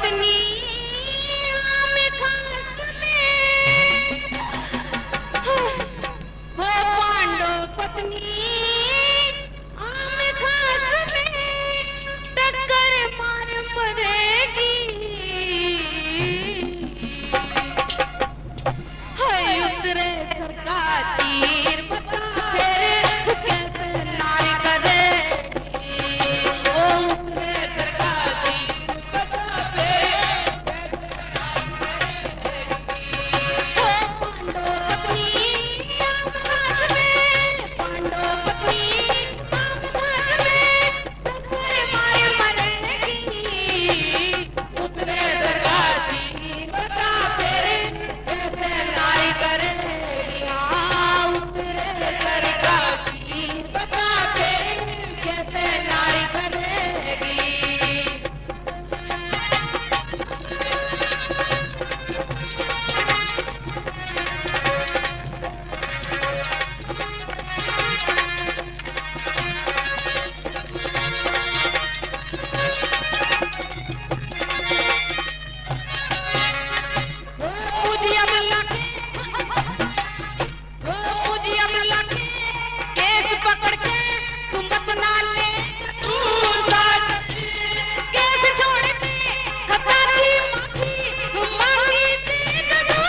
पत्नी आम खास में हो पांडव पत्नी आम खास में टक्कर मार मरेगी है उतरे सरकार तीर बता फिर कैसे नारी करेगी ओ उतरे सरकार तीर बता फिर हो पांडव पत्नी आम खास में पांडव पत्नी आम खास में टक्कर मार मरेगी उतरे सरकार तीर बता फिर कैसे नारी करेगी हाँ उतरे सरकार तीर बता फिर कैसे नारी करेगी मुझे अब लगे मुझे अब लगे केस पकड़ के तुम बतना ले तू साथ केस छोड़ के खता की माफी मांगी थी तू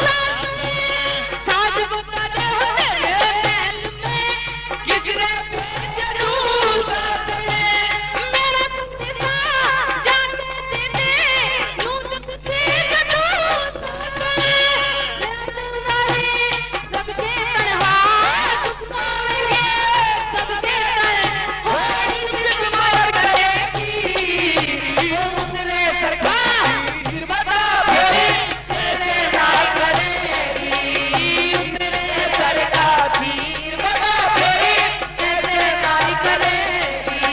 साथ बता दे मेरे महल में किसने भेजा तू साथ मेरा संदेशा जाके दे दे यूं दुख थे तू सबके तनहा दुख पावेंगे सबके तन होड़ी दुख मार करेगी उतरे सरकार बता फिर कैसे नारी करेगी उतरे सरकार तीर बता फिर कैसे नारी करेगी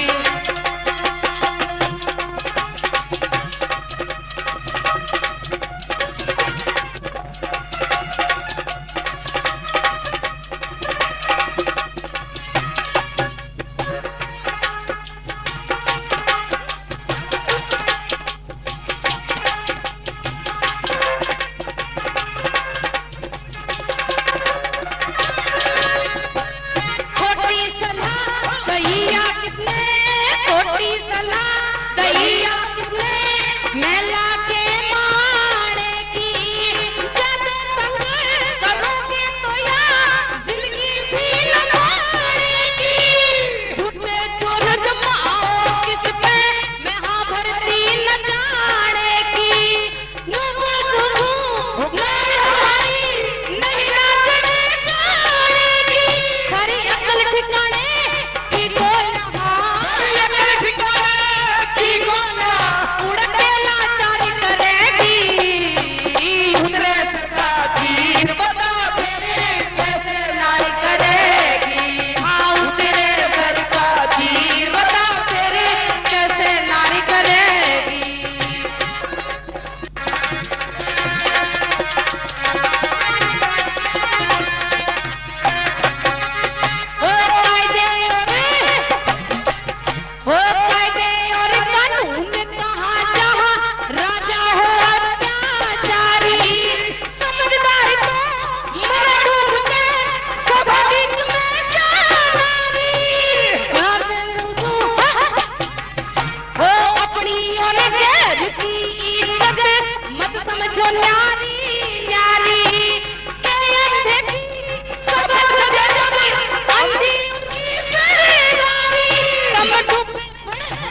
खोटी सलाह दैया किसने खोटी सलाह दैया किसने महिला के माने की जब तक करोगे तो यार जिंदगी भी न मानेगी झूठे चोर जमाओ किस पे मैं हाँ भरती न जानेगी यूं बोल दूं नहीं हमारी नहीं नाचने जानेगी खरी अकल ठिकाने की कोना खरी अकल ठिकाने की कोना उड़ के लाचारी करेगी उतरे सरकार तीर बता फिर कैसे नारी करेगी हाँ उतरे सरकार तीर बता फिर कैसे नारी करेगी हो कायदे और कानून कहाँ जहाँ राजा हो अत्याचारी समझदारी तो मर डूब के सब बीच में जानारी हो अपनी और गैर की इज्जत मत समझो न्याय